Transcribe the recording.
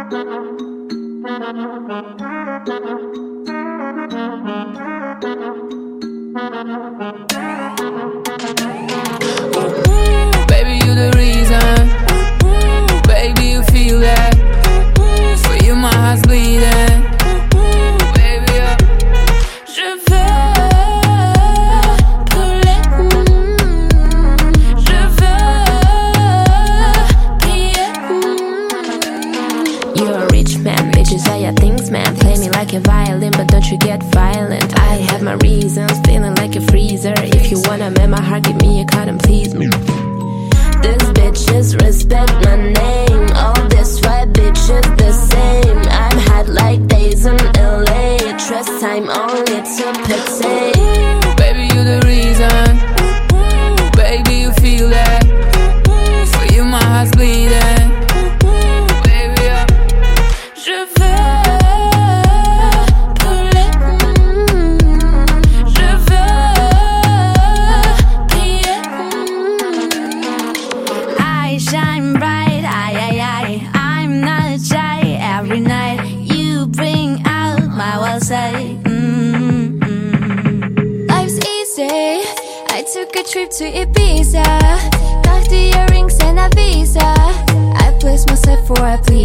Baby, you the reason. Baby, you feel that. For you, my heart's bleeding. Baby, je veux brûler. Je veux prier. You're a rich man, bitches say your things, man. Play me like a violin, but don't you get violent. I have my reasons, feeling like a freezer. If you wanna make my heart, give me a card and please me. These bitches respect my name. All these white bitches the same. I'm hot like days in LA. Trust time only to pity. Baby, you the reason. Baby, you feel that. For you, my heart's bleeding. Baby, je veux brûler. Je veux prier. I shine bright, I'm not shy. Every night you bring out my wild side. Life's easy. I took a trip to Ibiza. Got the earrings and a visa. I place myself for a please.